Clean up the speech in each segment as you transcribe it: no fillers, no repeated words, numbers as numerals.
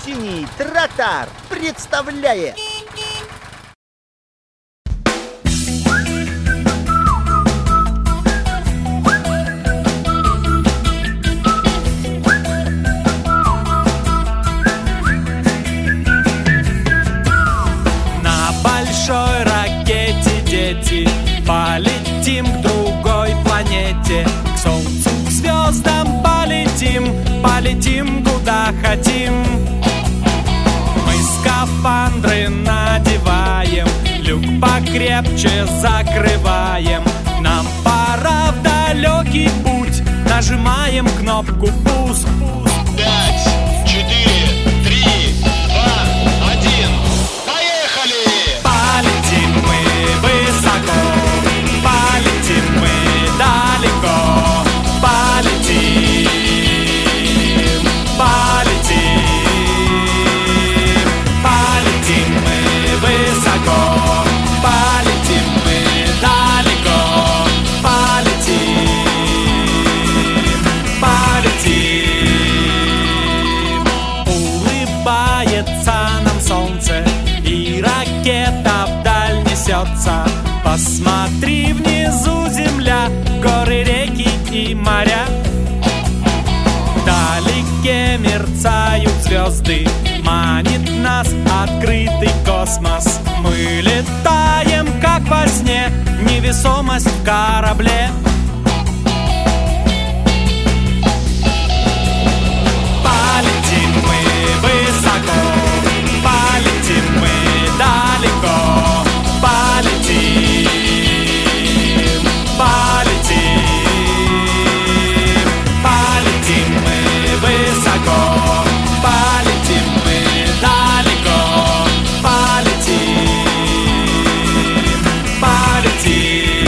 Синий трактор представляет На большой ракете, дети, полетим к другой планете. К солнцу, к звездам полетим, полетим куда хотим. Мы скафандры надеваем, люк покрепче закрываем. Нам пора в далекий путь, нажимаем кнопку пуск. 5, 4, 3, 2, 1. Поехали! Полетим мы высоко, полетим мы далеко. Полетим, полетим, полетим мы высоко, полетим мы далеко. Полетим, полетим. Улыбается нам солнце, и ракета вдаль несется. Посмотри, внизу земля, горы, реки и моря. Вдалеке мерцают звезды, манит нас открытый космос. Мы летаем, как во сне, невесомость в корабле. Полетим мы высоко, полетим мы далеко. Полетим, полетим, полетим мы высоко, полетим мы далеко. Полетим, полетим.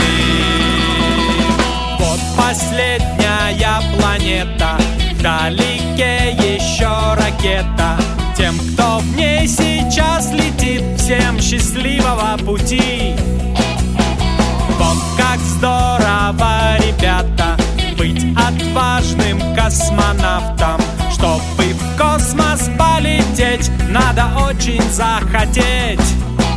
Вот последняя планета, вдалеке еще ракета. Тем, кто в ней сейчас летит, всем счастливого пути. Вот как здорово, ребята, быть отважным космонавтом. Чтобы в космос полететь, надо очень захотеть.